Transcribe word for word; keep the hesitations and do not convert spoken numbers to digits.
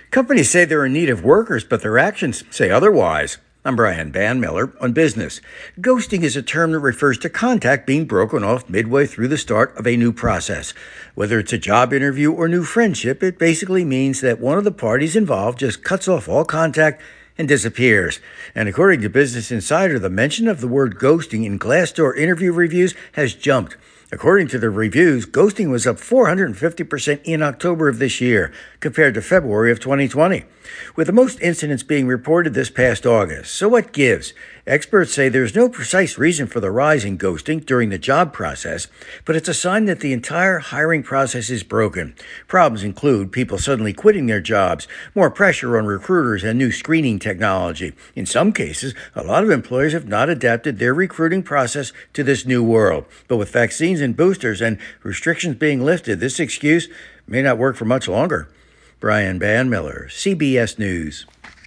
Companies say they're in need of workers, but their actions say otherwise. I'm Brian Banmiller on Business. Ghosting is a term that refers to contact being broken off midway through the start of a new process. Whether it's a job interview or new friendship, it basically means that one of the parties involved just cuts off all contact and disappears. And according to Business Insider, the mention of the word ghosting in Glassdoor interview reviews has jumped. According to the reviews, ghosting was up four hundred fifty percent in October of this year compared to February of twenty twenty, with the most incidents being reported this past August. So what gives? Experts say there's no precise reason for the rise in ghosting during the job process, but it's a sign that the entire hiring process is broken. Problems include people suddenly quitting their jobs, more pressure on recruiters, and new screening technology. In some cases, a lot of employers have not adapted their recruiting process to this new world. But with vaccines and boosters and restrictions being lifted, this excuse may not work for much longer. Brian Banmiller, C B S News.